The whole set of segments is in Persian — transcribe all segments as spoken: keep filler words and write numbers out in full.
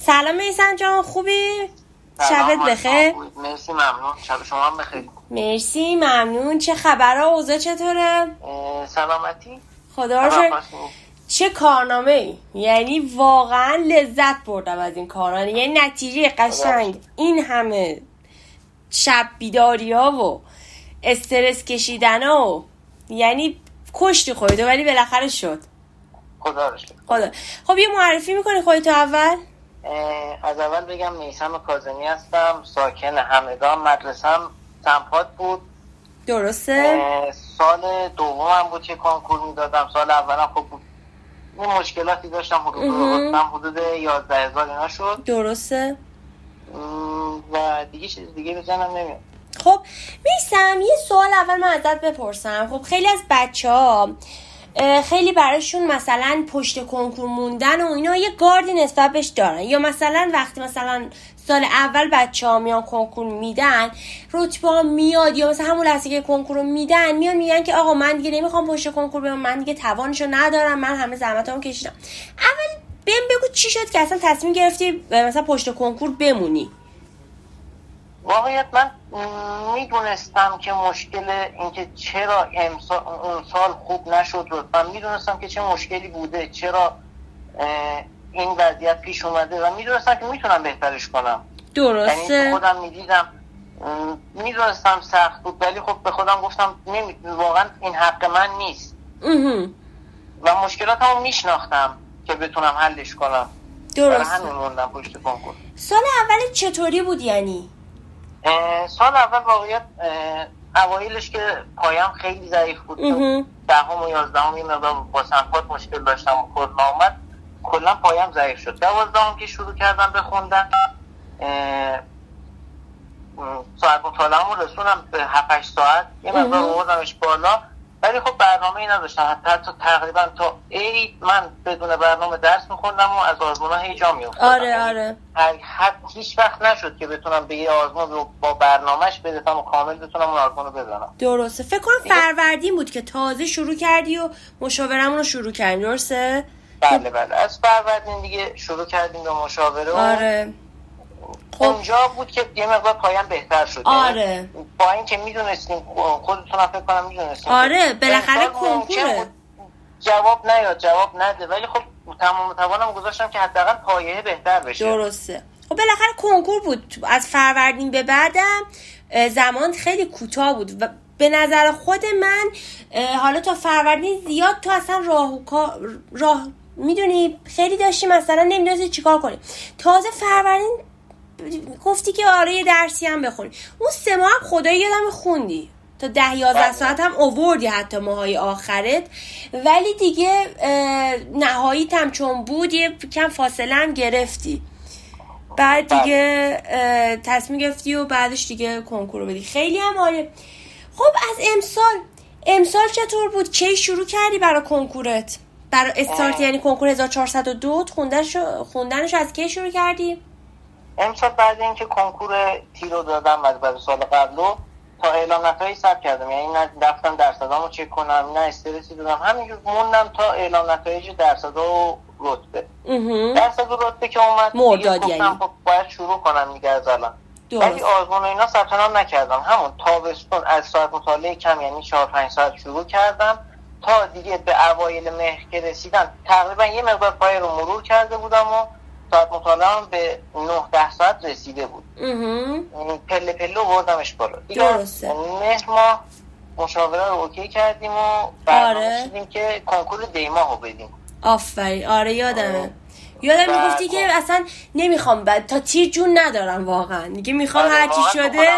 سلام میثم جان، خوبی؟ شبت بخیر. مرسی ممنون. شب شما هم بخیر. مرسی ممنون. چه خبره؟ اوضاع چطوره؟ سلامتی خدا رو شکر. چه کارنامه ای، یعنی واقعا لذت بردم از این کارا، یعنی نتیجه قشنگ این همه شب بیداری ها و استرس کشیدن ها و یعنی کشتی خودتو، ولی بالاخره شد. خدا رو شکر. خدا. خب یه معرفی میکنی خودتو اول؟ از اول بگم میثم کاظمی هستم، ساکن همدان، مدرسم سمپات بود. درسته؟ سال دومم بود که کنکور میدادم. سال اولم خوب بود، این مشکلاتی داشتم، حدود حدود یازده هزار اینا شد. درسته. و دیگه چیز دیگه بزنم نمیاد. خب میثم یه سوال اول من ازت بپرسم. خب خیلی از بچه ها خیلی براشون مثلا پشت کنکور موندن و اینا یه گاردی نسبت بهش دارن، یا مثلا وقتی مثلا سال اول بچه ها میان کنکور میدن رتبه ها میاد، یا مثلا همون لحظه که کنکور رو میدن میان میگن که آقا من دیگه نمیخوام پشت کنکور برم، من دیگه توانشو ندارم، من همه زحمتامو کشیدم. اول بهم بگو چی شد که اصلا تصمیم گرفتی مثلا پشت کنکور بمونی؟ واقعیت من میدونستم که مشکل اینکه چرا امسال اون سال خوب نشد رو من میدونستم که چه مشکلی بوده، چرا این وضعیت پیش اومده و میدونستم که میتونم بهترش کنم. درسته. یعنی خودم میدیدم، میدونستم سخت بود، ولی خب به خودم گفتم نمی... واقعا این حق من نیست و مشکلاتمو میشناختم که بتونم حلش کنم. درسته. همین موندم پشت کنکور. سال اول چطوری بود یعنی؟ سال اول واقعیت اوایلش که پایم خیلی ضعیف بود، دهم و یازدهم یه مقدار با سمپات مشکل داشتم و کرونا اومد، کلا پایم ضعیف شد. دوازدهم که شروع کردم بخوندن، ساعت مطالعه‌مو رسونم به هفت هشت ساعت، یه مقدار آوردمش بالا، ولی خب برنامه‌ای نداشتم. حتی تقریبا تا عید من بدون برنامه درس می‌خوندم و از آزمون‌ها هی جا می‌افتادم. آره آره. هر هیچ وقت نشد که بتونم به یه آزمون رو با برنامه‌اش بدم و کامل بتونم اون آزمون رو بزنم. درسته. فکر کنم فروردین بود که تازه شروع کردی و مشاورمون رو شروع کردیم، درسته؟ بله بله، از فروردین دیگه شروع کردیم به مشاوره. آره. خب اونجا بود که یه مقدار پایم بهتر شد. آره. با اینکه میدونستیم، خودتون فکر کنم میدونستیم، آره بالاخره کنکوره، جواب نیاد جواب نده، ولی خب تمام توانم گذاشتم که حداقل پایه بهتر بشه. درسته. خب بالاخره کنکور بود. از فروردین به بعدم زمان خیلی کوتاه بود و به نظر خود من حالا تا فروردین زیاد تو اصلا راه راه میدونی خیلی داشتی مثلا نمیدونستی چیکار کنی. تازه فروردین گفتی که آره یه درسی هم بخونی. اون سه ماه هم خدایی یادم خوندی تا ده یازده ساعت هم اووردی حتی ماهای آخرت، ولی دیگه نهاییت هم چون بود یه کم فاصله هم گرفتی، بعد دیگه تصمیم گرفتی و بعدش دیگه کنکور رو بدی. خیلی هم عالی. خب از امسال امسال چطور بود؟ کی شروع کردی برای کنکورت؟ برای استارت یعنی کنکور هزار و چهارصد و دو خوندنشو خوندنشو از کی شروع کردی؟ امسال بعد اینکه کنکور تی رو دادم از بعد سال قبلو تا اعلام نتایج ثبت کردم، یعنی نه رفتم درصدامو چک کنم نه استرسی دادم، همینجور موندم تا اعلام نتایج درصدا و رتبه. درصد و رتبه که اومد مرداد یعنی خب باید شروع کنم دیگه از الان. ولی آزمون و اینا ثبت نام نکردم. همون تابستون از ساعت مطالعه کم یعنی چهار پنج ساعت شروع کردم تا دیگه به اوایل مهر که رسیدم تقریبا یه مقدار پای رو مرور کرده بودم و ساعت مطالعه به نه ده ساعت رسیده بود. پله پله بردمش بالا. درسته. مهر ما مشاوره رو اوکی کردیم و برنامه شدیم که کنکور دیماه رو بدیم. آفرین. آره یادمه. یادم میگفتی که اصلا نمیخوام بعد تا تیر جون ندارم واقعا دیگه، میخوام آره هرچی شده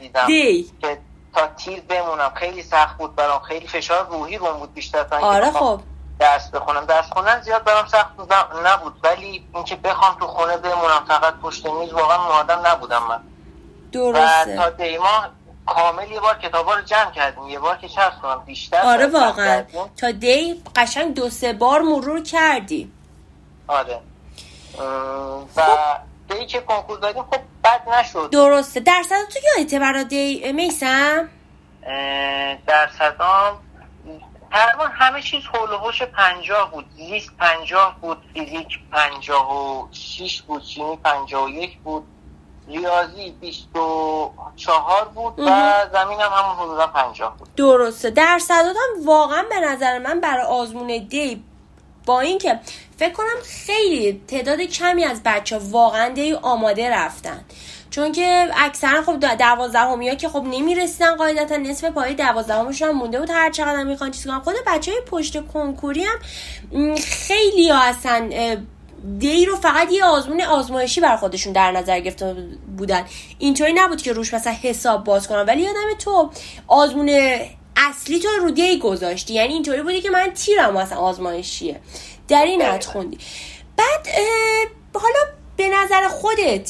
دی که تا تیر بمونم. خیلی سخت بود برام، خیلی فشار روحی روم بود بیشتر تا اینکه آره خب درس بخونم. درس خوندن زیاد برام سخت نبود، ولی اینکه بخوام تو خونه بمونم فقط پشت میز واقعا آدم نبودم من. درسته. و تا دیما کامل یه بار کتابا رو جمع کردیم، یه بار که چرس کنم بیشتر. آره واقعا تا دی قشنگ دو سه بار مرور کردی. آره. و دی که کنکور دادیم خب بد نشد. درسته. درصد تو یادته برای دی میثم؟ درصدام تقریبا همه چیز حول و حوش پنجاه بود. زیست پنجاه بود، فیزیک پنجاه و شش بود، شیمی پنجاه و یک بود، ریاضی بیست و چهار بود و زمین هم همون حدودا پنجاه بود. درسته. درصداتم واقعا به نظر من برای آزمون دی، با اینکه فکر کنم خیلی تعداد کمی از بچه واقعا دی آماده رفتن، چون که اکثرا خب دوازدهمی ها که خب نمیرسیدن، قاعدتا نصف پای دوازدهمشون هم مونده بود هر چقدر میخوان چیز کنن. خود بچهای پشت کنکوری هم خیلی ها اصلا دی رو فقط یه آزمون آزمایشی بر خودشون در نظر گرفته بودن، اینطوری نبود که روش مثلا حساب باز کنن. ولی یادم تو آزمون اصلی تو رو دی گذاشتی، یعنی اینطوری بودی که من تیرم مثلا آزمایشیه در این حد خوندی. بعد حالا به نظر خودت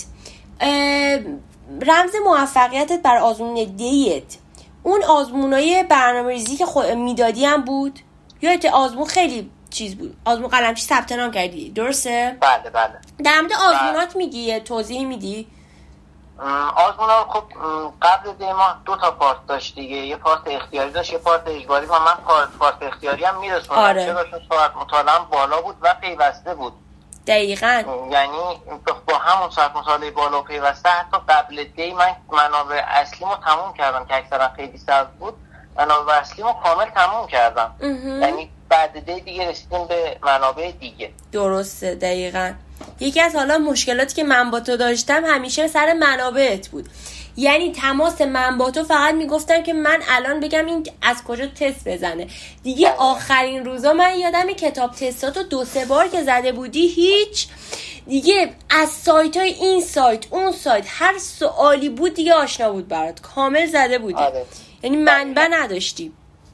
رمز موفقیتت بر آزمون دیت اون آزمونای برنامه‌ریزی که خود میدادی هم بود یا آزمون خیلی چیز بود؟ آزمون قلمچی ثبت نام کردی درسته؟ بله بله. در مورد آزمونات میگی توضیح میدی؟ آزمونات خب قبل دی ماه دو تا پارت داشت دیگه، یه پارت اختیاری داشت یه پارت اجباری و من پارت, پارت اختیاری هم میرسوندم. آره. چرا؟ چون ساعت مطالعه بالا بود و پیوسته بود. دقیقاً. یعنی با همون ساعت مطالعه بالا و پیوسته حتی قبل دی من منابع اصلیمو تموم کردم که اکثرا خیلی سخت بود. منابع اصلیمو کامل تموم کردم. یعنی بعد دی دیگه رسیدیم به منابع دیگه. درسته. دقیقاً. یکی از حالا مشکلاتی که من با تو داشتم همیشه سر منابعت بود. یعنی تماس من با تو فقط میگفتم که من الان بگم این از کجا تست بزنه دیگه. آخرین روزا من یادم کتاب تستاتو دو سه بار که زده بودی هیچ دیگه از سایت های این سایت اون سایت هر سوالی بود دیگه آشنا بود برات، کامل زده بودی. آره. یعنی منبع نداشتی.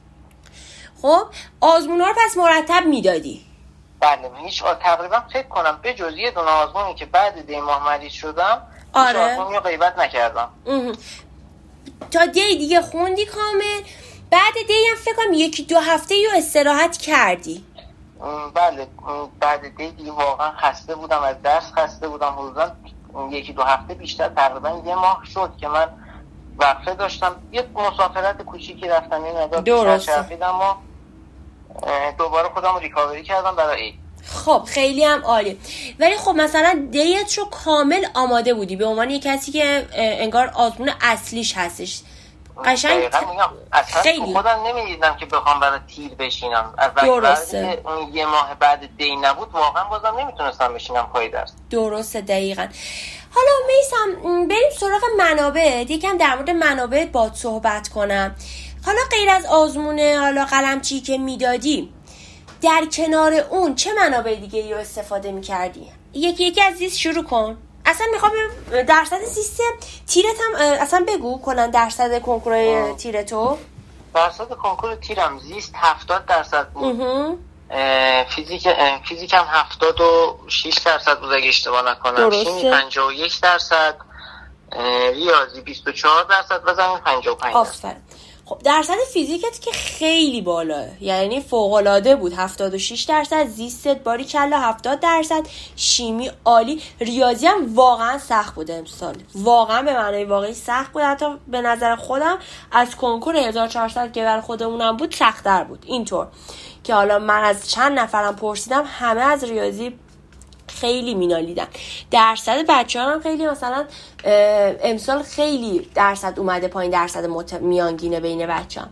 خب آزمونا رو پس مرتب میدادی؟ بله. هیچ تقریبا فکر کنم به جز یه دونه آزمونی که بعد دی ماه مریض شدم آره. هیچ آزمونی رو غیبت نکردم. تا دی دیگه خوندی کامل. بعد دی هم فکر کنم یکی دو هفته یا استراحت کردی. بله. بعد دی دیگه واقعا خسته بودم، از درس خسته بودم. حدودا یکی دو هفته بیشتر تقریبا یه ماه شد که من وقفه داشتم. یه مسافرت کوچیکی رفتم، یه مقدار چرخیدم و دوباره خودم ریکاوری کردم برای عید. خب خیلی هم عالی. ولی خب مثلا دیت رو کامل آماده بودی به عنوان یک کسی که انگار آزمون اصلیش هستش. قشنگ خیلی خودم نمیدیدم که بخوام برای تیر بشینم. درسته. اون یه ماه بعد دی نبود واقعا بازم نمیتونستم بشینم پای درس. درسته. دقیقاً. حالا میسم بریم سراغ منابع. یکم در مورد منابع باهات صحبت کنم. حالا غیر از آزمونه حالا قلمچی که میدادی، در کنار اون چه منابع دیگه رو استفاده میکردی؟ یکی یکی از زیست شروع کن. اصلا میخوام درصد زیست تیرت هم اصلا بگو کنن. درصد کنکور تیرتو؟ درصد کنکور تیرم زیست هفتاد درصد بود. فیزیک فیزیک هم هفتاد و شش درصد بود اگه اشتباه نکنم. شیمی پنجاه و یک درصد، ریاضی بیست و چهار درصد و زمین پنجاه و پنج درصد. آفرین. خب درصد فیزیکت که خیلی بالاه، یعنی فوق‌العاده بود. هفتاد و شش درصد. زیستت باری کلا هفتاد درصد. شیمی عالی. ریاضی هم واقعا سخت بود امسال، واقعا به معنای واقعی سخت بود. حتی به نظر خودم از کنکور هزار و چهارصد که برای خودمونم بود سخت‌تر بود. اینطور که حالا من از چند نفرم پرسیدم همه از ریاضی خیلی مینالیدن. درصد بچه‌ها هم خیلی مثلا امسال خیلی درصد اومده پایین، درصد مت... میانگینه بین بچه‌ها.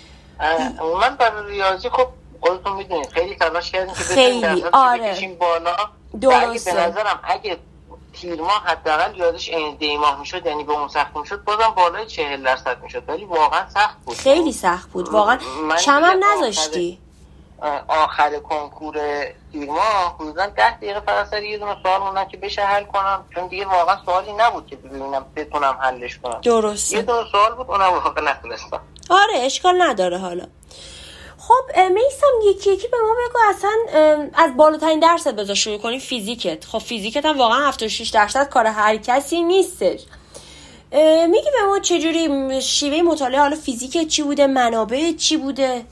من برای ریاضی خب خودتون میدونید خیلی تلاش کردیم که خیلی آره بکشیم بالا. درسته. به نظرم اگه تیر ماه حداقل ریاضیش این دی ماه میشد، یعنی به اون سخت میشد، بازم بالای چهل درصد میشد. ولی واقعا سخت بود، خیلی سخت بود واقعا. شمم نذاشتی آخر کنکور تیر ماه حدودا ده دقیقه فقط سر یه دونه سوال موندن که بشه حل کنم، چون دیگه واقعا سوالی نبود که ببینم بتونم حلش کنم. درسته. یه دونه سوال بود اونم واقعا نتونستم. آره اشکال نداره. حالا خب میسم یکی یکی به ما بگو اصلا از بالاترین درصد بذار شروع کنی. فیزیکت، خب فیزیکت هم واقعا هفتاد و شش درصد کار هر کسی نیستش. میگی به ما چجوری شیوه مطالعه حالا فیزیکت چی بوده، منابع چی بوده؟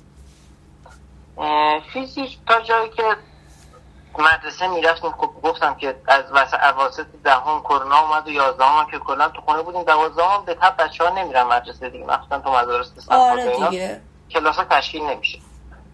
فیزیک تا جایی که مدرسه میرفتیم خب گفتم که از واسه اواسط دهم کرونا اومد و یازدهم که کلا تو خونه بودیم. دوازدهم به تبع بچه‌ها نمیرن مدرسه دیگه، مثلا تو مدارس آره دیگه کلاس‌ها تشکیل نمیشه.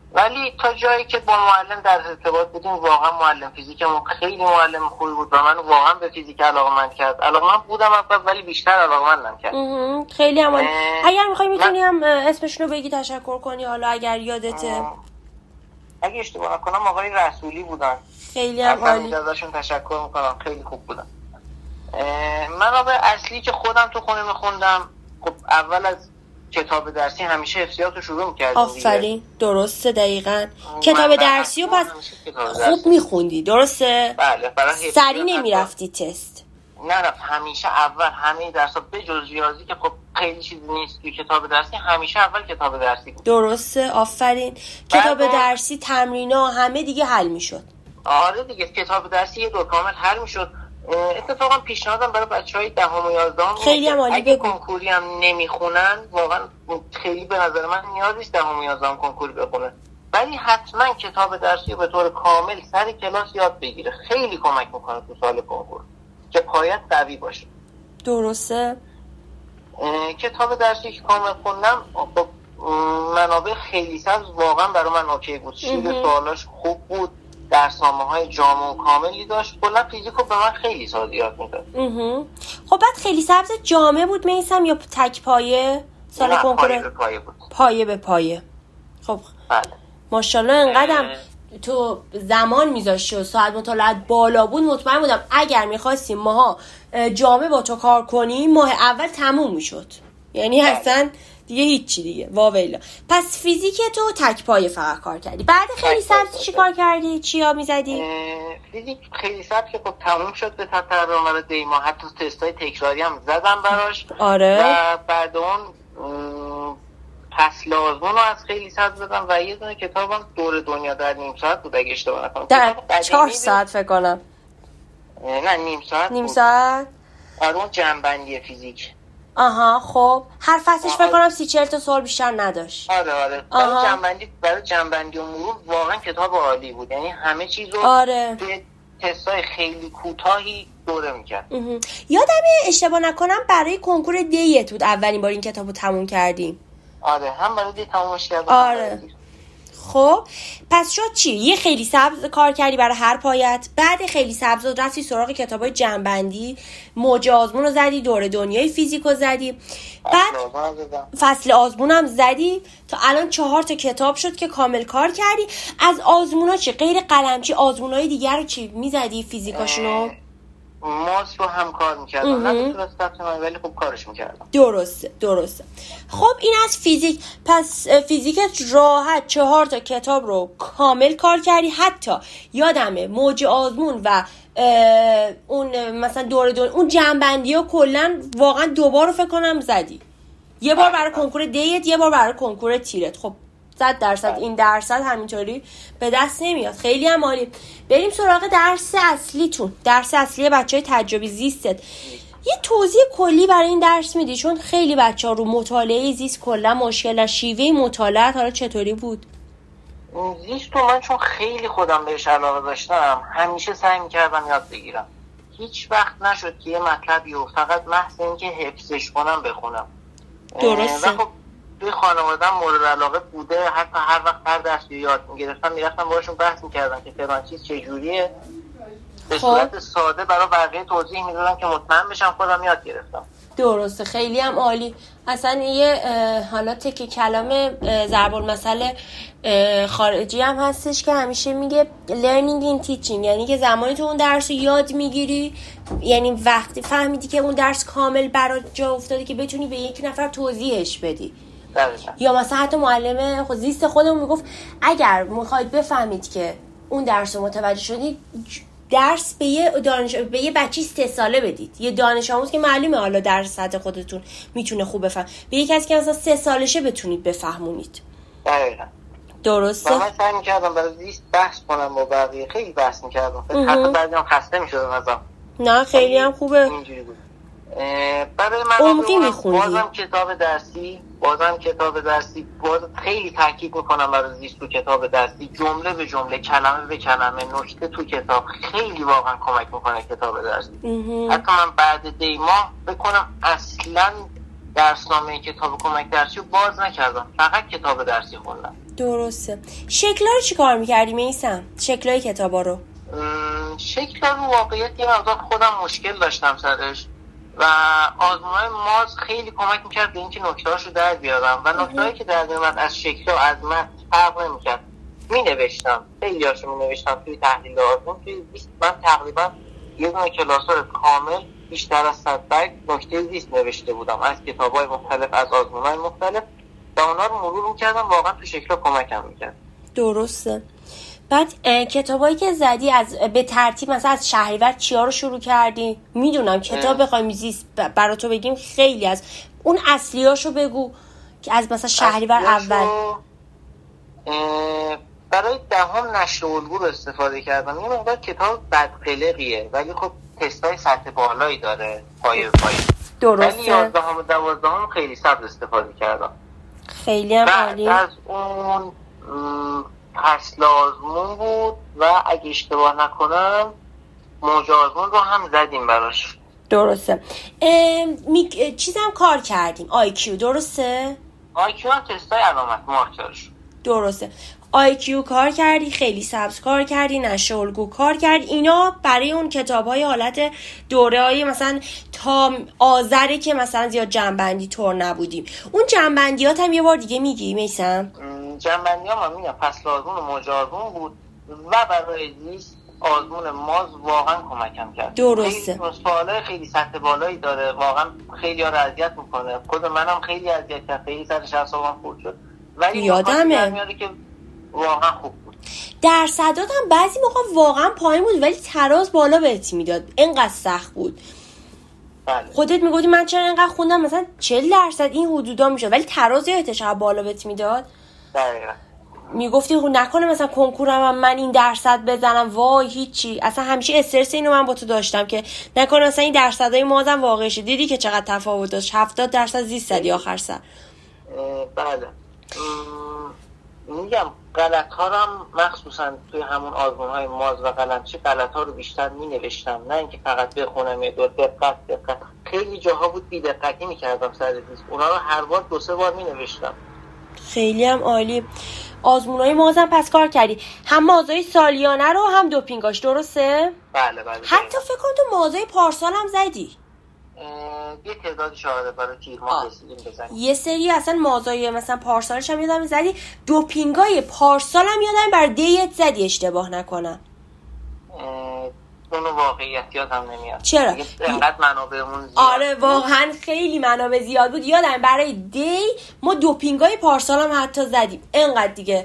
ولی تا جایی که با معلم در ارتباط بودیم، واقعا معلم فیزیکمون خیلی معلم خوبی بود و من واقعا به فیزیک علاقه‌مند کرد. علاقه‌مند بودم اول، ولی بیشتر علاقه‌مندم کرد. خیلی هم عالی. اگر می‌خوای می‌تونی هم اسمشون رو بگی، تشکر کنی حالا اگر یادته. اگه اشتباه نکنم آقای رسولی بودن. خیلی هم عالی. ازشون تشکر می‌کنم، خیلی خوب بودن. منابع اصلی که خودم تو خونه می‌خوندم، خب اول از کتاب درسی همیشه حفظیاتو شروع می‌کردم. آفرین، درسته، دقیقاً. کتاب درسی رو پس خوب می‌خوندی، درسته؟ بله، برای سری نمی‌رفتی تست. نه نه، همیشه اول همه درس‌ها به جز ریاضی که خب خیلی چیزی نیست توی کتاب درسی، همیشه اول کتاب درسی بود. درسته، آفرین. کتاب درسی، تمرینا همه دیگه حل می‌شد. آره دیگه، کتاب درسی یه دور کامل حل می‌شد. اتفاقا پیشنهادم برای بچهای دهم و یازدهم خیلی هم عالی. اگه کنکوری هم نمیخونن، واقعا خیلی به نظر من نیاز نیست دهم و یازدهم کنکوری بخونن، ولی حتما کتاب درسی رو به طور کامل سر کلاس یاد بگیره. خیلی کمک میکنه تو سال کنکور که پایت قوی باشه. درسته. کتاب درسی که کامل خوندم، منابع خیلی سبز واقعا برای من اوکی بود. شیل سوالاش خوب بود، درسنامه‌های جامع و کاملی داشت. کلا فیزیکو به من خیلی ساده یاد میداد. خب بعد خیلی سبز جامع بود میسم یا تک پایه؟ سال کنکور پایه به پایه بود. پایه به پایه. خب بله. ماشاءالله انقدرم تو زمان میذاشتی و ساعت مطالعات بالا بود، مطمئن بودم اگر میخواستیم ماها جامع با تو کار کنیم ماه اول تموم میشد. یعنی اصلا دیگه هیچی دیگه واویلا. پس فیزیک تو تک پایه فقط کار کردی. بعد خیلی سبز چی کار کردی؟ چیا میزدی؟ فیزیک خیلی سبز که خب تموم شد به تطر برنامه دیما، حتی تستای تکراری هم زدم براش. آره. و بعد اون فصل آزمون رو از خیلی سبز زدم و یه دونه کتابم دور دنیا در نیم ساعت بود اگه اشتباه نکنم. در چهار ساعت فکر کنم. نه نیم ساعت نیم ساعت؟ آره، اون جنبندی فیزیک. آها خب هر فصلش فکر کنم سی چهل تا سوال بیشتر نداشت. آره آره. برای جنبندی برای جنبندی و مرور واقعا کتاب عالی بود. یعنی همه چیز رو آره. توی تستای خیلی کوتاهی دوره میکرد. یادم اشتباه نکنم برای کنکور دیت بود اولین بار این کتابو تموم کردیم. آره، هم برای دی تمومش کردم. آره. خب پس شد چی؟ یه خیلی سبز کار کردی برای هر پایت، بعد خیلی سبز رفتی سراغ کتابای جنبندی، موج آزمون رو زدی، دور دنیای فیزیک رو زدی، بعد فصل آزمون هم زدی، تا الان چهار تا کتاب شد که کامل کار کردی. از آزمون ها چی؟ غیر قلمچی آزمون های دیگر رو چی میزدی فیزیکاشونو؟ ماس رو هم کار میکردم، نه به صورت ولی خوب کارش میکردم. درسته درسته. خب این از فیزیک. پس فیزیکت راحت چهار تا کتاب رو کامل کار کردی. حتی یادمه موج آزمون و اون مثلا دور دور اون جنبندی ها کلن واقعا دوبار رو فکر کنم زدی. یه بار برای کنکور دیت، یه بار برای کنکور تیرت. خب صد درصد این درصد همینطوری به دست نمیاد. خیلی هم عالی. بریم سراغ درس اصلیتون، درس اصلی بچهای تجربی زیستت. یه توضیح کلی برای این درس میدی؟ چون خیلی بچه‌ها رو مطالعه زیست کلا مشکل، شیوه مطالعه حالا چطوری بود؟ زیست رو من چون خیلی خودم بهش علاقه داشتم همیشه سعی میکردم یاد بگیرم. هیچ وقت نشد که یه مطلبی رو فقط محض اینکه حفظش کنم بخونم. درسته. خب توی خانواده‌ام مورد علاقه بوده، حتی هر وقت هر درسی یاد میگرفتم میرفتم باشون بحث میکردم که فلان چیز چجوریه، به صورت ساده برای بقیه توضیح میدادم که مطمئن بشم خودم یاد گرفتم. درسته، خیلی هم عالی. اصلا یه حالا تکی کلام ضرب المثل خارجی هم هستش که همیشه میگه learning in teaching، یعنی که زمانی تو اون درس رو یاد میگیری، یعنی وقتی فهمیدی که اون درس کامل برات جا افتاده که بتونی به یک نفر توضیحش بدی. دقیقا. یا مثلا حتی معلم خود زیست خودمون میگفت اگر میخواید بفهمید که اون درس رو متوجه شدید، درس به یه دانش به یه بچی سه ساله بدید، یه دانش آموز که معلومه حالا درس سطح خودتون میتونه خوب بفهم، به یک کسی که مثلا سه سالشه بتونید بفهمونید. دقیقاً. درسته. من سعی می‌کردم برای زیست بحث کنم با بقیه، خیلی بحث می‌کردم، حتی بعضی هم خسته می‌شدم ازم. نه خیلی هم خوبه. اینجوری بود. برای من بازم کتاب درسی بازم کتاب درسی باز خیلی تاکید میکنم برای زیست تو کتاب درسی، جمله به جمله، کلمه به کلمه، نکته تو کتاب خیلی واقعا کمک میکنه کتاب درسی. حتی من بعد دیما بکنم اصلا درسنامه کتاب کمک درسی رو باز نکردم، فقط کتاب درسی خوندم. درسته. شکل‌ها رو چی کار می‌کردی میثم؟ شکل‌های کتابا رو؟ شکل‌ها رو واقعیت یه مقدار خودم مشکل داشتم سرش و آزمون‌های ماز خیلی کمک می‌کرد به اینکه نکته‌هاشو در بیارم و نکته‌هایی که در میومد از شکل‌ها از متن فرق نمی‌کرد. می‌نوشتم، خیلی‌هاشو می‌نوشتم توی تحلیل آزمون. توی زیست من تقریبا یه دونه کلاسور کامل بیشتر از صد بیت نکته زیست نوشته بودم از کتاب‌های مختلف، از آزمون‌های مختلف و اونا رو مرور می‌کردم. واقعا تو شکل‌ها کمکم می‌کرد. درسته. بعد کتابایی که زدی از به ترتیب مثلا از شهریور چیا رو شروع کردی؟ میدونم کتاب بخوایم زیست برا تو بگیم خیلی از اون اصلیاشو بگو که از مثلا شهریور اول. برای دهم نشر الگو رو استفاده کردم. یه مقدار کتاب بدقلقیه ولی خب تستای سطح بالایی داره پایه پایه. درسته. ولی یازدهم و دوازدهم خیلی سبز استفاده کردم. خیلی هم عالی. بعد از اون فصل آزمون بود و اگه اشتباه نکنم موج آزمون رو هم زدیم براش. درسته. می... چیزم کار کردیم آی کیو. درسته؟ آی کیو هم تستای علامت مارکرش. درسته. آی کیو کار کردی، خیلی سبز کار کردی، نشر الگو کار کردی. اینا برای اون کتاب‌های حالت دوره‌های مثلا تا آذری که مثلا زیاد جنبندی طور نبودیم. اون جنبندیات هم یه بار دیگه میگی میثم؟ جنبندی ها من میگم فصل آزمون و موج آزمون بود و برای زیست آزمون ماز واقعا کمکم کرد. درسته. خیلی سواله خیلی سطح بالایی داره، واقعا خیلی ها رو اذیت میکنه. خود منم خیلی اذیت کرد، خیلی سرش اعصابم خورد شد ولی یادمه که واقعا خوب بود. درصدات هم بعضی موقع واقعا پایین بود ولی تراز بالا بهت میداد، اینقدر سخت بود. بله. خودت میگفتی من چرا اینقدر خوندم مثلا چهل درصد این حدودا میشد ولی تراز یادت چقدر بالا بهت میداد. دقیقاً. میگفتی نکنه مثلا کنکورم هم من این درصد بزنم وای هیچی. اصلا همیشه استرس اینو من با تو داشتم که نکنه مثلا این درصدای مازم واقعی شه. دیدی که چقدر تفاوت داشت. هفتاد درصد زیست زدی آخر سر. بله. میگم غلط ها رو هم مخصوصا توی همون آزمون های ماز و قلمچی غلط ها رو بیشتر می نوشتم، نه اینکه فقط بخونم یه دور دقت دقت. خیلی جاها بود بی دقتی می کردم سر زیست، اونا رو هر بار دو سه بار می نوشتم. خیلی هم عالی. آزمون های ماز هم پس کار کردی، هم مازای سالیانه رو هم دوپینگاش. درسته؟ بله بله. حتی فکر کنم تو مازای پارسال هم زدی. یه تعداد شاهده برای تیر ما رسیدیم بزنیم. یه سری اصلا مازای مثلا پارسالش هم یادم زدی، دوپینگای پارسال هم یادم بر دیت زدی اشتباه نکنم. اونو واقعیت یادم نمیاد. چرا؟ اینقدر منابعمون زیاد. آره واقعا خیلی منابع زیاد بود. یادم برای دی ما دوپینگای پارسال هم حتی زدیم. اینقدر دیگه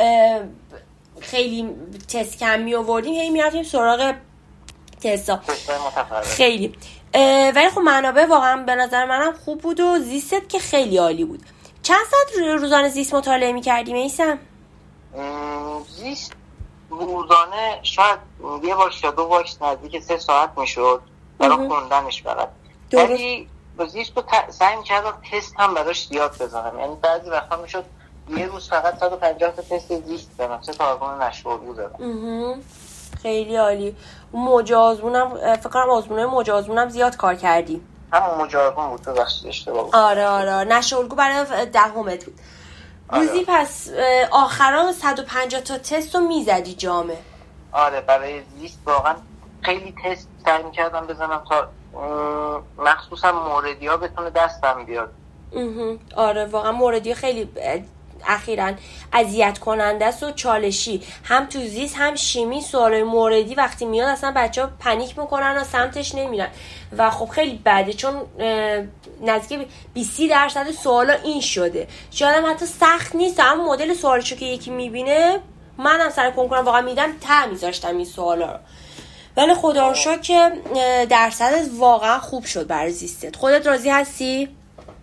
خیلی تست کم می آوردیم، هی میرفتیم سراغ تستا. خیلی ولی خب منابع واقعا به نظر منم خوب بود و زیستت که خیلی عالی بود. چند ساعت روزانه زیست مطالعه می‌کردی میثم؟ زیست روزانه شاید یه واکس یا دو واکس نزدیک سه ساعت میشد برای خوندنش برات. ولی با زیست رو سعی می‌کردم تست هم براش زیاد بزنم، یعنی بعضی وقتا میشد یه روز فقط صد و پنجاه تا تست زیست بزنم، سه تا آزمون نشر الگو زدم. خیلی عالی. موج آزمونم فکر کنم آزمونای موج آزمونم زیاد کار کردی. همون موج آزمون بود تو بخش اشتباه بود. آره آره نشر الگو برای دهمت بود. روزی آره. پس آخرام صد و پنجاه تا تست رو میزدی جامع. آره برای زیست واقعا خیلی تست سعی می‌کردم بزنم تا مخصوصا موردی‌ها بتونه دستم بیاد. آره واقعا موردی‌ها خیلی اخیراً اذیت کننده است و چالشی، هم تو زیست هم شیمی. سوالای موردی وقتی میاد اصلا بچه‌ها پنیک میکنن و سمتش نمیرن و خب خیلی بده چون نزدیک بیست درصد سوالا این شده. شاید هم حتی سخت نیست، اما مدل سوالشو که یکی میبینه، منم سر کنکورم واقعا میدم ته میذاشتم این سوالا رو، ولی خدا رو شکر که درصدت واقعا خوب شد برای زیستت. خودت راضی هستی؟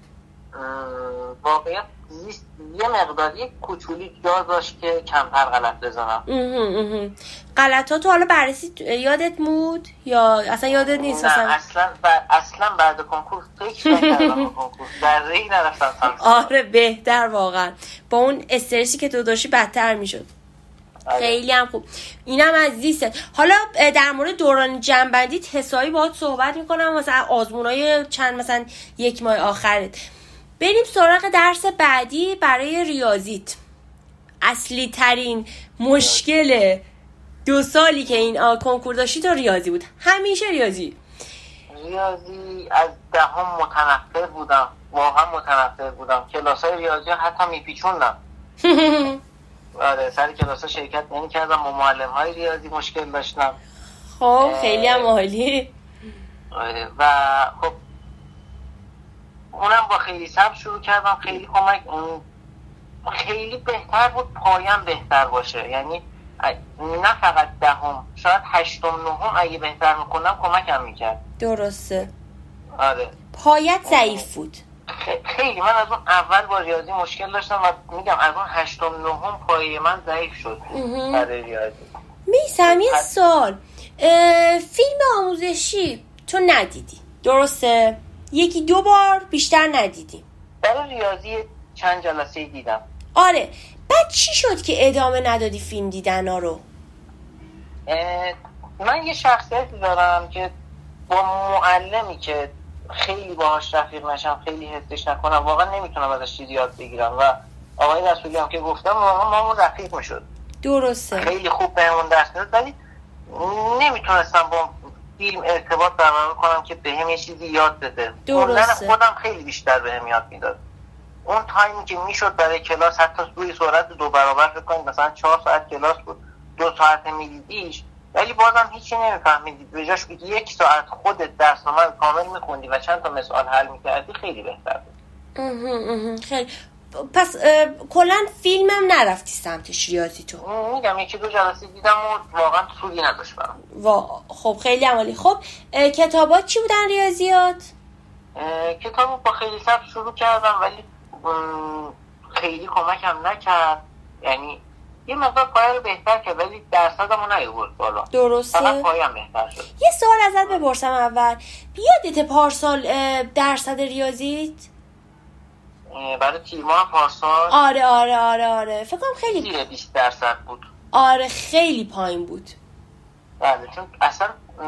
واقعا زیست یه مقداری کوچولی جا داشت که کمتر غلط بزنم. غلطاتو حالا بررسی یادت بود یا اصلا یادت نیست؟ نه اصلا ب... اصلا بعد کنکور فکر نکردم کنکور در ری نرفتم. آره بهتر واقعا، با اون استرسی که تو داشتی بدتر میشد. خیلی هم خوب. اینم از زیسته. حالا در مورد دوران جنبندی حسابی باهات صحبت میکنم، مثلا آزمونای چند مثلا یک ماه آخرت. بریم سراغ درس بعدی برای ریاضیت. اصلی ترین مشکل دو سالی که این کنکور داشتی تو ریاضی بود؟ همیشه ریاضی؟ ریاضی از دهم متنفر بودم، واقعا متنفر بودم. کلاسای ریاضی حتی میپیچوندم. آره سر کلاسا شرکت نمی‌کردم، با معلم‌های ریاضی مشکل داشتم. خب خیلی هم عالی. آره و خب اونم با خیلی صبر شروع کردم، خیلی کمک، خیلی بهتر بود پایم بهتر باشه، یعنی نه فقط دهم، شاید هشتم نهم اگه بهتر میکنم کمکم میکرد. درسته. آره پایت ضعیف بود خیلی. من از اون اول با ریاضی مشکل داشتم و میگم از اون هشتم نهم پایه من ضعیف شد برای ریاضی. میسم یه سال، فیلم آموزشی تو ندیدی درسته؟ یکی دو بار بیشتر ندیدی؟ برای ریاضی چند جلسه دیدم. آره بعد چی شد که ادامه ندادی فیلم دیدن ها رو؟ من یه شخصیتی دارم که با معلمی که خیلی باهاش رفیق نشم، خیلی حسش نکنم، واقعا نمیتونم ازش چیزی یاد بگیرم و آقای رسولی هم که گفتم واقعا ما همون رفیق میشد. درسته. خیلی خوب بهمون درس میداد ولی نمیتونستم با فیلم ارتباط برقرار کنم که بهم یه چیزی یاد بده. درسته. خودم خیلی بیشتر بهم یاد میداد. اون تایمی که میشد برای کلاس حتی روی سرعت دو برابر فکر کنید مثلا چهار ساعت کلاس بود، دو ساعت میدیدیش ولی بازم هیچی نمیفهمیدی، به جاش بگی یک ساعت خودت درسنامه رو کامل میخوندی و چند تا مسئله حل میکردی، خیلی بهتر بود. خیلی. پس کلا فیلمم نرفتی سمتش ریاضی تو؟ میگم یکی دو جلسه دیدم و واقعا طولی نداشت برام. وا خب خیلی عالی. خب کتابات چی بودن ریاضیات؟ کتابو با خیلی صبر شروع کردم ولی خیلی کمکم نکرد، یعنی یه مقدار پایه رو بهتر کرد ولی درصدمو نیاورد بالا. درسته. فقط پایم بهتر شد. یه سوال ازت بپرسم اول، یادت پارسال درصد ریاضیت؟ برای تیر ماه پارسال؟ آره آره آره آره فکر کنم خیلی زیر بیست درصد بود. آره خیلی پایین بود. بله چون اصلا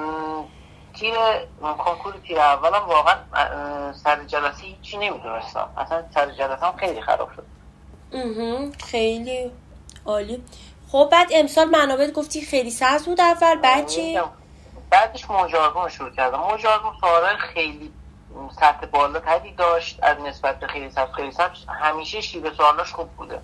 تیر کنکور تیر اولم واقعا سر جلسه هیچی نمیدونستم، اصلا سر جلسه هم خیلی خراب شد. خیلی عالی. خب بعد امسال منابع گفتی خیلی سخت بود اول، بعد چی؟ بعدش مجازون شروع کردم. مجازون سوالای خیلی سطح بالا تری داشت از نسبت به خیلی سخت. خیلی سخت همیشه شیوه سوالاش خوب بوده.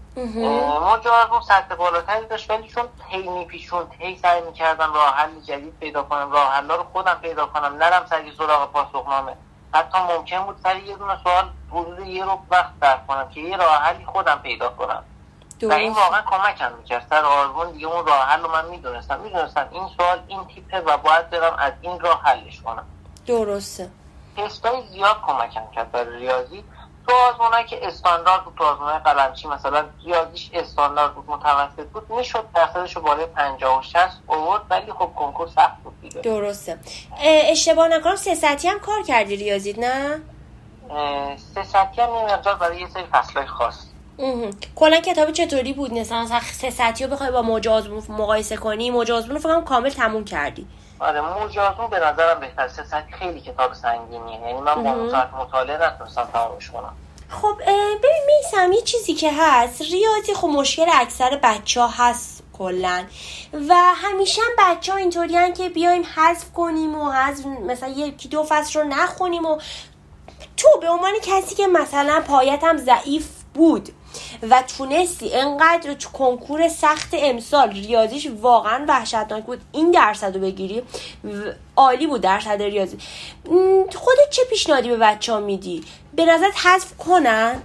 مجازون سطح بالاتری داشت ولی چون هی میپیچوند، هی سعی میکردم راه حل جدید پیدا کنم، راه حلا رو خودم پیدا کنم، نرم سری سراغ پاسخنامه. حتی ممکن بود سری یه دونه سوال حدود یه رو وقت صرف کنم که یه راه حلی خودم پیدا کنم. و این واقعا کمکم میکرد. سر آزمون دیگه اون راه حل رو من میدونستم میدونستم این سوال این تیپه و باید برم از این راه حلش کنم. درسته. تستای زیاد کمکم کرد برای ریاضی. تو آزمونایی که استاندارد بود، تو آزمونای قلمچی مثلا ریاضیش استاندارد بود، متوسط بود، میشد درصدشو بالای پنجاه و شصت آورد ولی خب کنکور سخت بود دیگه. درسته. اشتباه نکنم سه ساعتی هم کار کردی ریاضیت نه؟ سه ساعتی هم یه مقدار برای یه سری فصلای خاص. کلا کتاب چطوری بود؟ مثلا سه ساعتی رو بخوای با مجازون مقایسه کنی، مجازون رو فکر کنم کامل تموم کردی. آره مجازون به نظرم بهتر. سه ساعتی خیلی کتاب سنگینیه، یعنی من با ساعت مطالعه نتونستم تمامش کنم. خب ببین میسم یه چیزی که هست، ریاضی خب مشکل اکثر بچه ها هست کلن و همیشه هم بچه ها اینطوری هن که بیایم حذف کنیم و حذف مثلا یکی دو فصل رو نخونیم و تو به عنوان کسی که مثلا پایت هم ضعیف بود و تونستی انقدر تو کنکور سخت امسال ریاضیش واقعا وحشتناک بود این درصد رو بگیری، عالی بود درصد ریاضی. خودت چه پیشنهادی به بچه ها میدی؟ به نظرت حذف کنن؟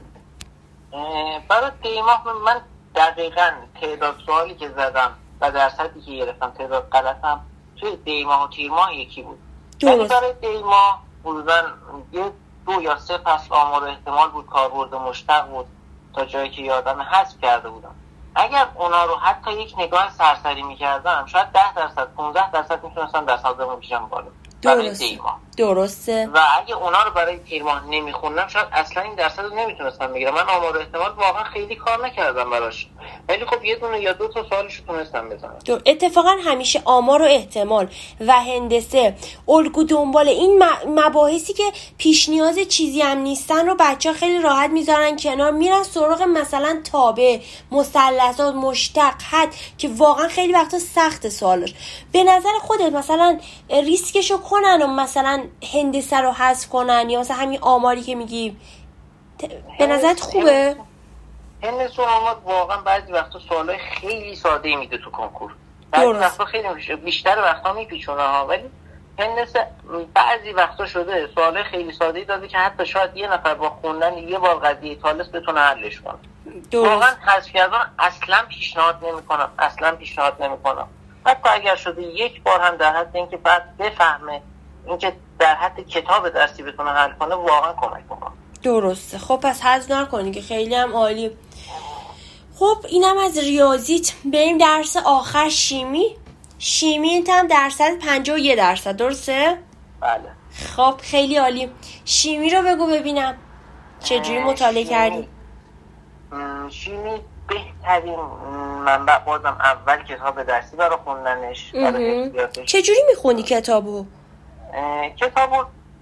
برای دیماه من دقیقاً تعداد سوالی که زدم و درصدی که گرفتم تعداد غلطم توی دیماه و تیرماه یکی بود. ولی برای دیماه حدوداً یه دو یا سه فصل آمار احتمال بود، کاربرد مشتق بود تا جایی که یادم حذف کرده بودم. اگر اونا رو حتی یک نگاه سرسری میکردم شاید ده درصد پانزده درصد میتونستم درصدمو بکشم بالا. درسته درسته. و اگه اونا رو برای تیر ماه نمیخوندم شاید اصلا این درصد رو نمیتونستم بگیرم. من آمار و احتمال واقعا خیلی کار نکردم براش، ولی خب یه دونه یا دو تا سوالش رو تونستم بزنم. اتفاقا همیشه آمار و احتمال و هندسه الگو دنبال این مباحثی که پیش نیاز چیزی هم نیستن رو بچه ها خیلی راحت میذارن کنار، میرن سراغ مثلا تابع، مثلثات، مشتق، حد که واقعا خیلی وقتا سخت سوالش. به نظر خودت مثلا ریسکشو کنن و مثلا هندسه رو حذف کنن یا مثلا همین آماری که میگی به نظرت خوبه؟ هندسه و آمار واقعا بعضی وقتا سوالای خیلی ساده میده تو کنکور، بعضی وقتا خیلی بیشتر وقتا میپیچونه ها، ولی هندسه بعضی وقتا شده سوالای خیلی ساده داده که حتی شاید یه نفر با خوندن یه بار قضیه تالس بتونه حلش کنه. واقعا حذف کردن اصلا پیشنهاد نمیکنم، اصلا پیشنهاد نمیکنم. حتی اگر شده یک بار هم در حد اینکه بعد بفهمه اینکه در حد کتاب درسی بتونه حل کنه واقعا کمک میکنه. درسته. خب پس حذف نکنی که خیلی هم عالی. خب اینم از ریاضیت. بریم درس آخر، شیمی. شیمی هم درصد پنجاه و یک درصد، درسته؟ بله. خب خیلی عالی. شیمی رو بگو ببینم چجوری مطالعه کردی؟ شیمی بهترین منبع بازم اول کتاب درسی برای خوندنش. چجوری میخونی کتابو؟ کتابو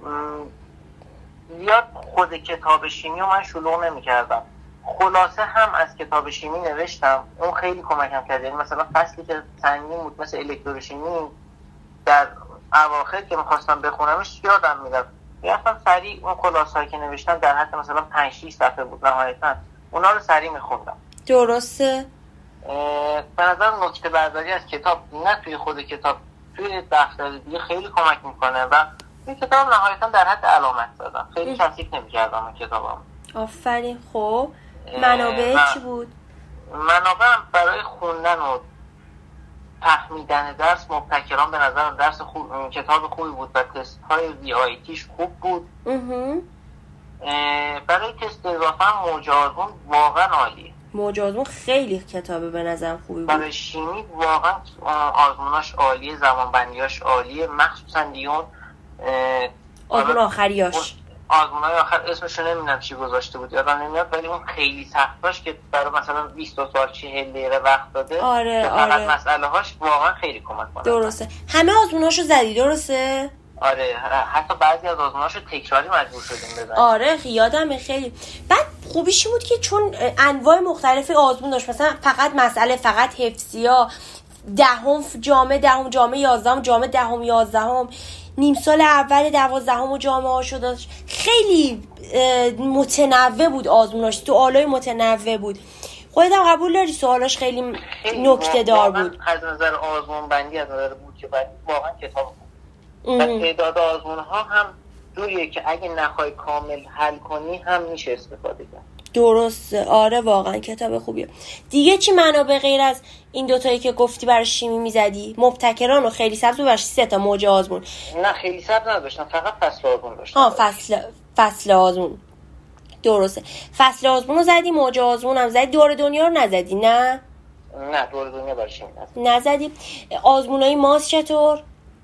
زیاد خود کتاب شیمی رو من شلوغ نمی کردم، خلاصه هم از کتاب شیمی نوشتم، اون خیلی کمکم کرد. یعنی مثلا فصلی که سنگین بود مثل الکتروشیمی در اواخر که میخواستم بخونمش یادم میرفت، یعنی سریع اون خلاصه‌ای که نوشتم در حد مثلا پنج شش صفحه بود نهایتا، اونا رو سریع میخوندم. درسته. به نظر نکته برداری از کتاب نه توی خود کتاب، توی دفتر دیگه خیلی کمک میکنه و این کتاب نهایتا در حد علامت زدم، خیلی کثیف نمی‌کردم این کتابم. آفرین. خب منابع چی بود؟ منابع برای خوندن و فهمیدن درس مبتکران به نظر درس خوب، کتاب خوبی بود و تست های وی آی تیش خوب بود. برای تست اضافه هم موج آزمون واقعا عالیه. موج آزمون خیلی کتابه به نظر خوبی بود. برای شیمی واقعا آزموناش عالیه، زمانبندیاش عالیه، مخصوصا دیون آزمون آخریاش، آزمونای آخر اسمشو نمیدونم چی گذاشته بود یادم نمیاد، ولی اون خیلی سخت داشت که برای مثلا بیست سوال چهل دقیقه وقت داده. آره فقط آره. مسئله هاش واقعا خیلی کمک کنه. درسته. همه آزموناشو زدی درسته؟ آره، حتی بعضی از آزموناشو تکراری مجبور شدیم بزنیم. آره یادمه خیلی. بعد خوبیش بود که چون انواع مختلفی آزمون داشت، مثلا فقط مسئله، فقط حفظیا، دهم جامعه، دهم جامعه، یازدهم جامعه، دهم یازدهم، نیم سال اول دوازدهم و جامعه هاشو داشت. خیلی متنوع بود آزموناش، سوالای متنوع بود. خودت هم قبول داری سوالاش خیلی, خیلی نکته دار بود؟ از نظر آزمون بندی، از نظر بود که بعد واقعا کتاب بود. و تعداد آزمون ها هم جوریه که اگه نخوای کامل حل کنی هم میشه استفاده کرد. درسته. آره واقعا کتاب خوبیه. دیگه چی منابع غیر از این دوتایی که گفتی برای شیمی میزدی؟ مبتکران و خیلی سبز و سه تا موج آزمون. نه خیلی سبز نداشتم، فقط فصل آزمون داشتم. ها فصل فصل آزمون. درسته. فصل آزمون رو زدی، موج آزمون هم زدی، دور دنیا رو نزدی؟ نه نه دور دنیا برای شیمی نزدی. آزمونای ماس چطور؟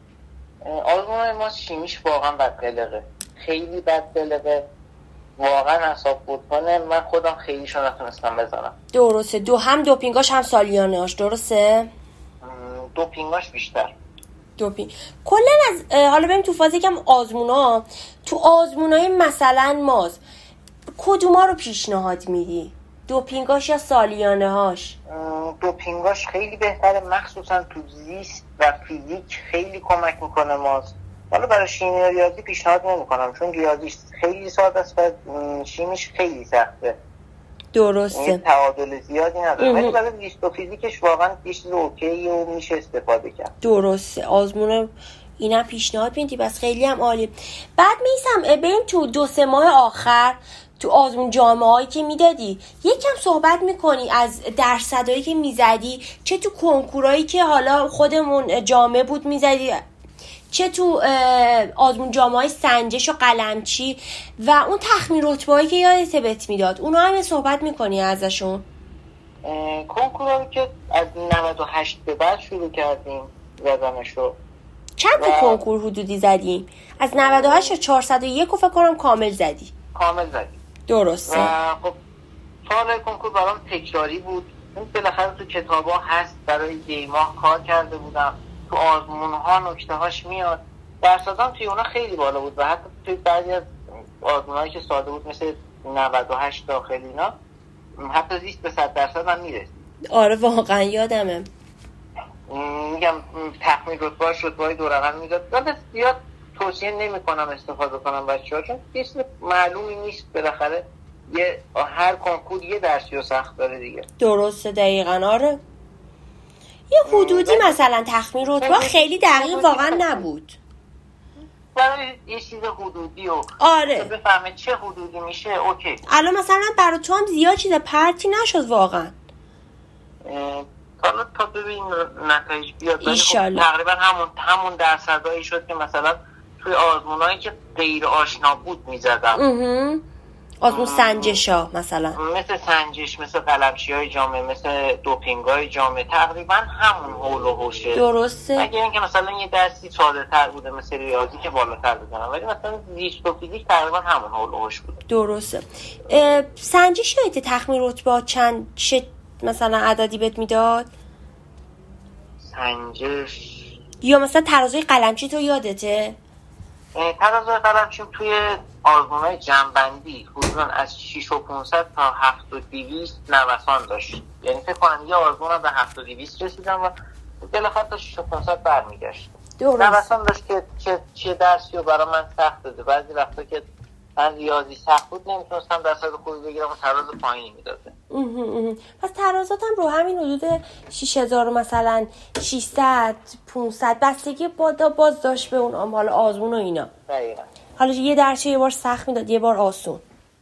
آزمونای ماس شیمیش واقعا بد قلقه، خیلی بد قلقه، واقعا اعصاب خورد کنه. من خودم خیلی شو نتونستم بزنم. درسته. دو هم دوپینگاش هم سالیانه‌اش، درسته؟ دوپینگاش بیشتر. دوپینگ کلا از حالا بریم تو فاز یکم آزمونا. تو آزمونای مثلا ماز کدوما رو پیشنهاد میدی؟ دوپینگاش یا سالیانه‌هاش؟ دوپینگاش خیلی بهتره، مخصوصا تو زیست و فیزیک خیلی کمک میکنه ماز. حالا برای شیمی و ریاضی پیشنهاد نمی‌کنم چون ریاضیش خیلی ساده است و شیمیش خیلی سخته. درسته. تعادل زیادی نداره، ولی برای زیست و فیزیکش واقعا یه چیز اوکیه و میشه استفاده کرد. درسته. آزمون اینم پیشنهاد میدی، بس خیلی هم عالی. بعد میسم بریم تو دو سه ماه آخر تو آزمون جامعه‌ای که میدادی یکم صحبت میکنی از درصدایی که میزدی، چه تو کنکورایی که حالا خودمون جامعه بود میزدی، چه تو آزمون جامعه‌های سنجش و قلمچی و اون تخمین رتبه‌ای که یادت بهت میداد، اونا هم صحبت میکنی ازشون؟ کنکورایی که از نود و هشت به بعد شروع کردیم زدنشو، چند تا کنکور حدودی زدیم؟ از نود و هشت تا چهارصد و یک رو فکر کنم کامل زدی. کامل زدی. درسته. و خب سال کنکور برام تکراری بود. این بالاخره تو کتابا هست، برای دیماه کار کرده بودم، تو آزمون ها نکته هاش میاد. درصدام توی اونا خیلی بالا بود و حتی توی بعضی از آزمونایی که ساده بود مثل نود و هشت داخلی اینا حتی زیست به صد درصد هم میرسید. آره واقعا یادمه. میگم تخمین رتبه رتبه‌های دو رقم میداد. ولی زیاد توصیه نمی‌کنم استفاده کنم بچه‌ها، چون چیز معلومی نیست. بالاخره یه هر کنکور یه درسی و سخت داره دیگه. درسته دقیقاً. آره یه حدودی مثلا تخمین رتبه خیلی دقیق واقعا نبود. برای یه چیز حدودی و آره بفهمه چه حدودی میشه اوکی. الان مثلا برای تو هم زیاد چیز پرتی نشد واقعا. حالا تا ببین نتایج بیاد. ایشالله. تقریبا همون همون درصدایی شد که مثلا توی آزمونایی که غیر آشنا بود میزدم. آزمون سنجشا مثلا مثل سنجش، مثل قلمچی‌های جامعه، مثل دوپینگ‌های جامعه، تقریبا همون حول و حوشه. درسته. اگه اینکه مثلا یه درسی ساده‌تر بوده مثل ریاضی که بالاتر بودن، ولی مثلا زیست و فیزیک تقریبا همون حول و حوش بوده. درسته. سنجش یادت تخمین رتبه چند چه مثلا عددی بهت میداد؟ سنجش یا مثلا ترازوی قلمچی تو یادته؟ ترازوی قلمچی توی آزمون‌های جنبندی حدوداً از شش و پانصد تا هفت و دویست نوسان داشت. یعنی فکر کنم یه آزمونم به هفت و دویست رسیدم و بالاخره تا شش و پانصد برمیگشت. نوسان داشت که چه چه درسی رو برای من سخت داده. بعضی وقتا که من ریاضی سخت بود نمیتونستم درصد خوبی بگیرم و تراز پایینی میداده. پس ترازاتم رو همین حدود شش هزار مثلا ششصد پانصد بستگی باز داشت به اون حال آزمون و اینا. دقیقاً. حالا یه درس یه بار سخت میداد یه بار آسون.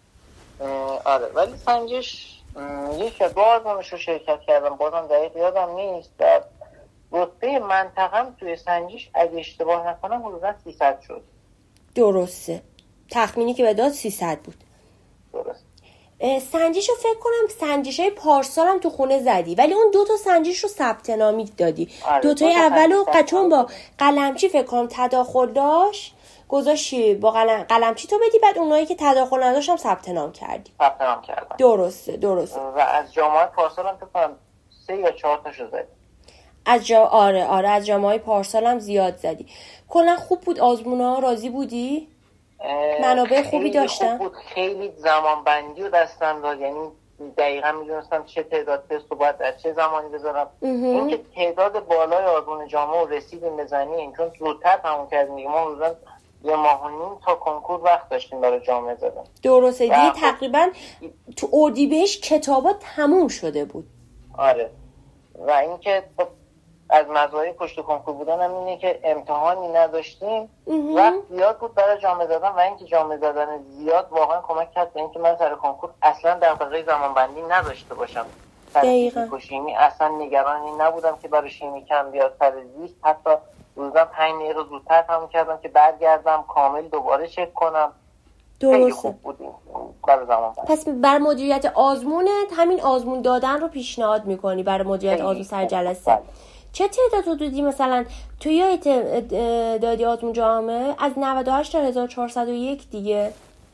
آره ولی سنجش یک دو آزمونش رو شرکت کردم، بازم دقیق یادم نیست. در رتبه منطقم توی سنجش اگه اشتباه نکنم حدودا سیصد شد. درسته. تخمینی که به داد سیصد بود. درست. سنجش رو فکر کنم سنجش های پارسال هم تو خونه زدی، ولی اون دو تا سنجش رو ثبت نامی دادی. آره دو تای اولو قچون با قلمچی فکر کنم تداخل داشت گذاشتی با قلم قلمچی تو بدی، بعد اونایی که تداخل نداشتم ثبت نام کردی. ثبت نام کردم. درسته درسته. و از جامعه پارسال هم فکر کنم سه یا چهار تاشو زدی. از جا آره آره از جامعه پارسال هم زیاد زدی. کلا خوب بود آزمونا؟ راضی بودی؟ منابع خوبی داشتن؟ خوب بود. خیلی زمان بندی رو دستم داد، یعنی دقیقا میدونستم چه تعداد تست رو باید در چه زمانی بذارم. این که تعداد بالای آزمون جامعه رو رسیدیم بزنیم چون زودتر تموم کردیم دیگه. ما روزن یه ماه و نیم تا کنکور وقت داشتیم برای جامعه زدن. درسته دیگه. تقریبا تو اردیبهشت کتابا تموم شده بود. آره و اینکه از مزایای پشت کنکور بودن هم اینه که امتحانی نداشتیم، وقت زیاد بود برای جامعه زدن و اینکه جامعه زدن زیاد واقعا کمک کرد به اینکه من سر کنکور اصلا دغدغه زمانبندی نداشته باشم. دقیقاً. شیمی اصلا نگران این نبودم که برای شیمی کم بیاد. سر زیست حتی روزا پنج دقیقه زودتر تموم کردم که برگردم کامل دوباره چک کنم. درسته. خوب بود برای زمانبندی. پس بر مدیریت آزمونت همین آزمون دادن رو پیشنهاد میکنی برای مدیریت آزمون سر جلسه؟ چه تعداد حدودی مثلا تو یادت دادی آزمون جامعه؟ از نود و هشت تا هزار و چهارصد و یک دیگه.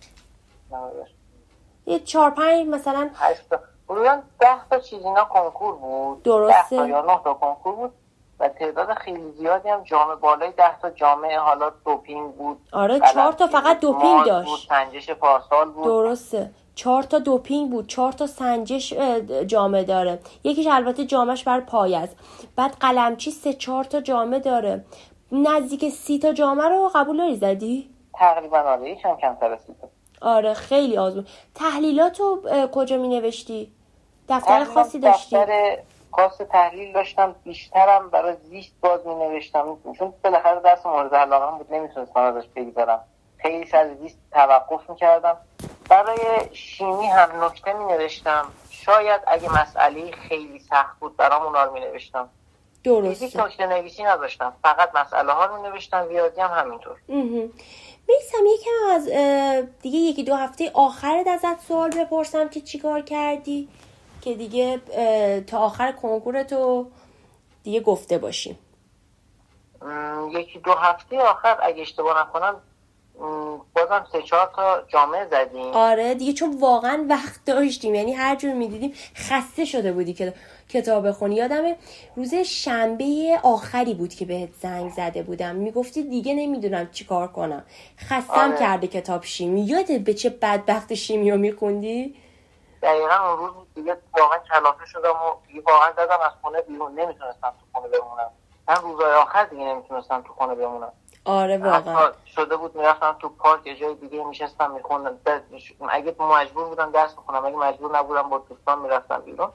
یه چهار پنج مثلا هشت تا بودن ده تا چیز اینا کنکور بود. درسته. ده تا یا نه تا کنکور بود و تعداد خیلی زیادی هم جامعه بالای ده تا جامعه حالا دوپینگ بود. آره چهار تا فقط دوپینگ داشت. بود، سنجش پارسال بود. درسته. چهار تا دوپینگ بود، چهار تا سنجش جامعه داره. یکیش البته جامعش بر پای است. بعد قلمچی سه چهار تا جامعه داره. نزدیک سی تا جامعه رو قبول داری زدی؟ تقریبا آره یکم کمتر از سی تا. آره خیلی آزمون. تحلیلاتو کجا می نوشتی؟ دفتر خاصی داشتی؟ دفتر خاص تحلیل داشتم، بیشترم برای زیست باز می نوشتم چون بالاخره درس مورد علاقه‌ام بود نمیتونستم ازش بگذرم. خیلی سر زیست توقف می کردم. برای شیمی هم نکته می نوشتم، شاید اگه مسئله خیلی سخت بود برام اونا رو می نوشتم. درسته. فیزیک نکته نویسی نداشتم، فقط مسئله ها رو می نوشتم. ریاضی هم همینطور. میسم یکم از دیگه یکی دو هفته آخرت ازت سوال بپرسم که چیکار کردی که دیگه تا آخر کنکورتو دیگه گفته باشیم. یکی دو هفته آخر اگه اشتباه نکنم بازم سه چهار تا جامعه زدیم. آره دیگه، چون واقعا وقت داشتیم، یعنی هر جور میدیدیم خسته شده بودی که کتاب بخونی. یادمه روز شنبه آخری بود که بهت زنگ زده بودم، میگفتی دیگه نمیدونم چی کار کنم، خستم آره. کرده کتاب شیمی. یادت به چه بدبخت شیمی رو میخوندی؟ دقیقا اون روز دیگه واقعا کلافه شدم و دیگه واقعا دادم از خونه بیرون، نمیتونستم تو خونه بمونم. من روزهای آخر دیگه نمیتونستم تو خونه بمونم. آره واقعا شده بود میرفتم تو پارک یه جای دیگه میشستم میخوندم، اگه مجبور بودم درس بخونم، اگه مجبور نبودم با دوستان میرفتم بیرون.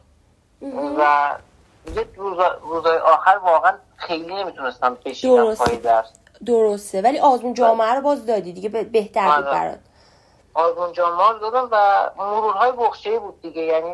و دیگه روزهای آخر واقعا خیلی نمیتونستم بشینم پای درس. درسته، ولی آزمون جامعه رو باز دادی دیگه، بهتر بود برات. آزمون جامعه رو دادم و مرورهای بخشه‌ای بود دیگه، یعنی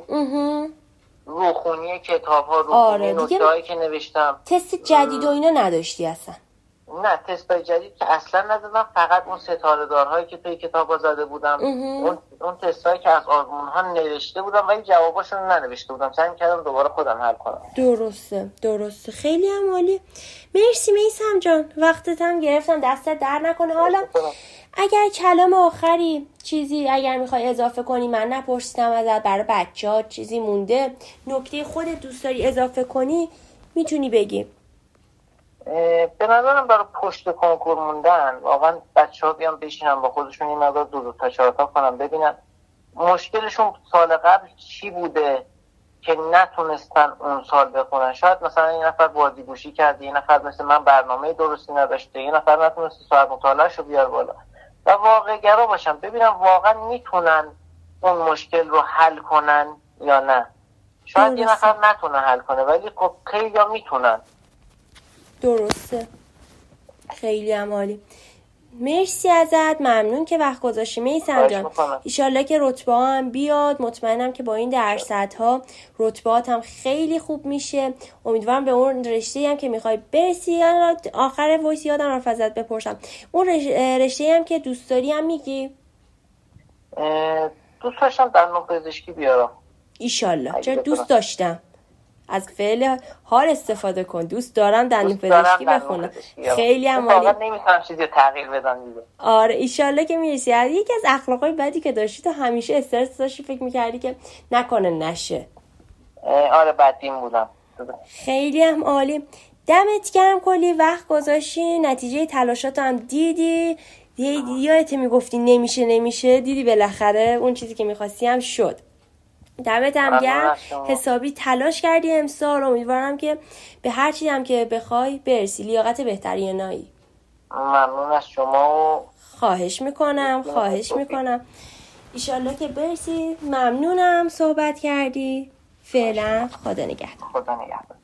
روخونی کتاب ها، روخونی آره نکته هایی که نوشتم. تست جدید و اینا نداشتی اصلا؟ نه، تستای جدید که اصلا ندادم، فقط اون ستاره دارهایی که توی کتاب ها زده بودم، اون اون تستایی که از آزمون ها نوشته بودم ولی جواباشون ننوشته بودم، سعی می‌کردم دوباره خودم حل کنم. درسته درسته، خیلی هم عالی. مرسی میثم جان، وقتت هم گرفتم، دستت در نکنه. حالا اگر کلام آخری چیزی اگر میخوای اضافه کنی، من نپرسیدم ازت، برای بچه‌ها چیزی مونده، نکته خودت دوست داری اضافه کنی، میتونی بگی. به نظرم برای پشت کنکور موندن واقعا بچه‌ها بیان بشینن با خودشون این مقدار دو دو تا چهار تا کنن، ببینن مشکلشون سال قبل چی بوده که نتونستن اون سال بخونن. شاید مثلا این نفر بازیگوشی کرده، این نفر مثل من برنامه درستی نداشته، این نفر نتونسته ساعت مطالعه‌شو بیاره بالا، و واقع گرا باشن، ببینن واقعا میتونن اون مشکل رو حل کنن یا نه. شاید یه نفر نتونه حل کنه ولی خب خیلی ها میتونن. درسته، خیلی هم عالی. مرسی ازت، ممنون که وقت گذاشتی میثم جان. ایشالله که رتبه ها هم بیاد، مطمئنم که با این درصدها رتبهات هم خیلی خوب میشه. امیدوارم به اون رشته هم که میخوای برسی. آخر وایس یادم رفت ازت بپرسم، اون رشته هم که دوست داری هم میگی؟ دوست داشتم دندون پزشکی بیارم. ایشالله، چرا دوست داشتم، از فعل حال استفاده کن. دوست دارم دندون پزشکی بخونم، خیلی هم عالی. واقعا نمیتونم چیزی تغییر بدم دیگه. آره ایشالله که میرسی. یکی از اخلاقای بدی که داشتی تو همیشه استرس داشتی، فکر میکردی که نکنه نشه. آره بدبین بودم. خیلی هم عالی، دمت گرم، کلی وقت گذاشتی، نتیجه تلاشاتو هم دیدی. یادت میگفتی نمیشه نمیشه، دیدی بالاخره اون چیزی که میخواستی هم شد. دمت هم گرم، حسابی تلاش کردی امسال. امیدوارم که به هر چیزی هم که بخوای برسی، لیاقت بهتری نایی. ممنون از شما و خواهش میکنم خواهش میکنم ایشالله که برسی. ممنونم صحبت کردی. فعلا خدا نگهدار. خدا نگهدار.